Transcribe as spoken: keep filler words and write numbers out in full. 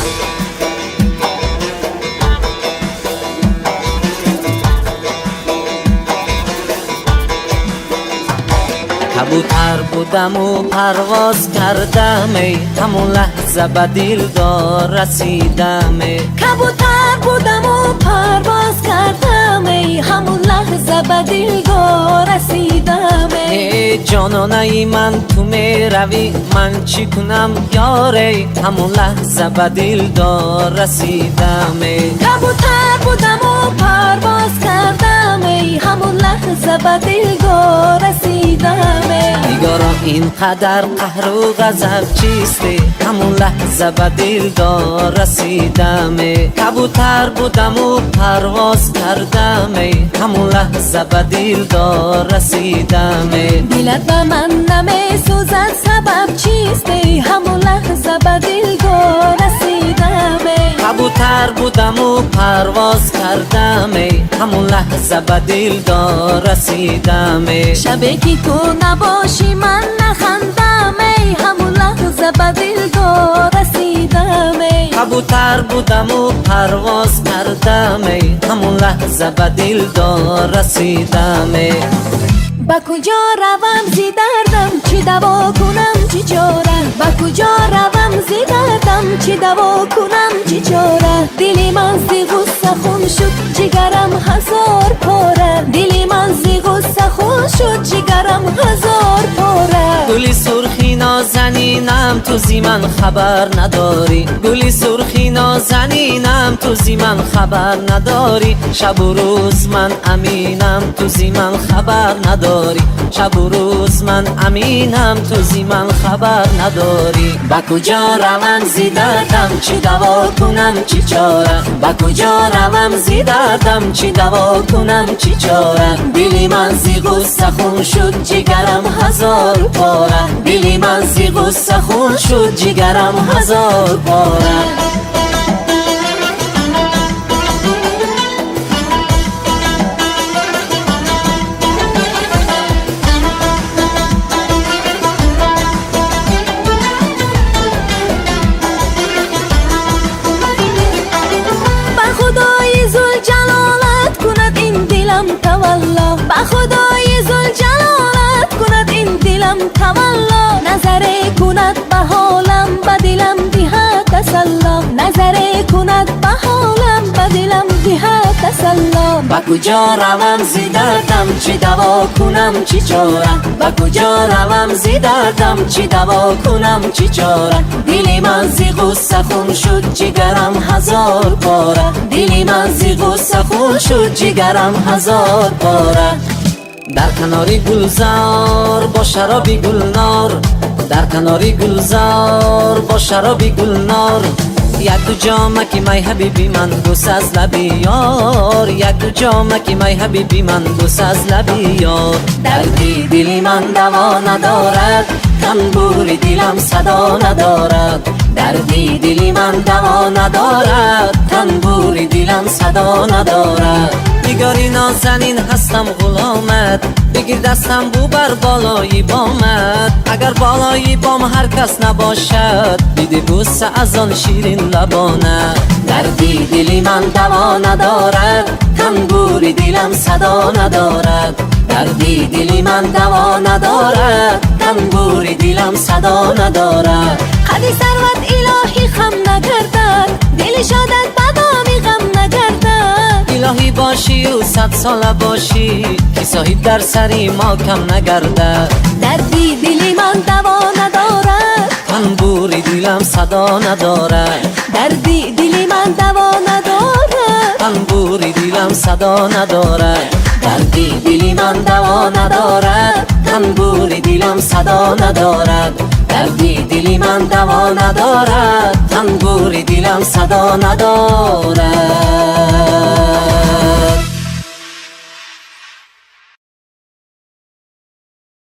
کبوتر بودم و پرواز کردم ای همون لحظه به دلدار رسیدم ای کبوتر بودم و پرواز کردم ای همون لحظه به دلدار رسیدم ای جانانه من تو می روی من چی کنم یاره همون لحظه به دلدار رسیدم ای کبوتر بودم و پرواز کردم ای همون لحظه به دلدار رسیدم نگارا اینقدر قهر و غضب چیستی همون لحظه به دلدار رسیدم کبوتر بودم و پرواز کردم همون لحظه به دلدار رسیدم دلت به من نمی سوزد سبب چیستی همون لحظه به دلدار رسیدم کبوتر بودم و پرواز کردم همون لحظه به دلدار رسیدم شبی که تو نباشی من نخندم ای همون لحظه به دلدار رسیدم کبوتر بودم و پرواز کردم همون لحظه به دلدار رسیدم با کجا روم زی دردم چی دوا کنم چی چاره با کجا روم زی دردم چی دوا کنم چی چاره دلی من زی غصه خون شد جگرم هزار پاره دلی من زی غصه خون شد جگرم هزار پاره گلی سرخی نازنینم تو زی من خبر نداری گلی سرخی نازنینم تو زی من خبر نداری شب و روز من امینم تو زی من خبر نداری شب و روز من امینم تو زی من خبر نداری با کجا روم زی دردم چی دوا کنم چی چاره با کجا روم زی دردم چی دوا کنم چی چاره دلی من زی غصه خون شد جگرم هزار پاره دلی من زی غصه خون شد جگرم هزار پاره تولا با خدای ذوالجلالت کند این دلم تولا نظره کند به حالم به دلم دهد تسلا نظره کند به حالم به دلم دهد تسلا با کجا روم زی دردم چی دوا کنم چی چاره با کجا روم زی دردم چی دوا کنم چی چاره دلی من زی غصه خون شد جگرم هزار پاره دلی من زی غصه خون شد جگرم هزار پاره در کناری گلزار با شرابی گلنار در کناری گلزار با شرابی گلنار یک دو جامه که می حبیبی من بوس از لبی یار یک دو جامه که می حبیبی من بوس از لبی یار دردی دلی من دوا ندارد تنبوری دلم صدا ندارد دردی دلی من دوا ندارد تنبوری دلم صدا ندارد نگاری نازنین هستم غلامت بگیر دستم بو بر بالای بامت اگر بالای بام هر کس نباشد بیدی بوسه از آن شیرین لبانه دردی دلی من دوا ندارد تنبوری دلم صدا ندارد دردی دلی من دوا ندارد تنبوری دلم صدا ندارد قدی ثروت الهی خم نگردد دل شادت بدامی غم نگردد الهی باشی و صد ساله باشی که صاحب در سری ما کم نگردد دردی دلی من دوا ندارد تنبوری دلم صدا ندارد دردی دلی من دوا ندارد تنبوری دلم صدا ندارد دردی دلی من دوا ندارد تنبوری دلم صدا ندارد دردی دلی من دوا ندارد تنبوری دلم صدا ندارد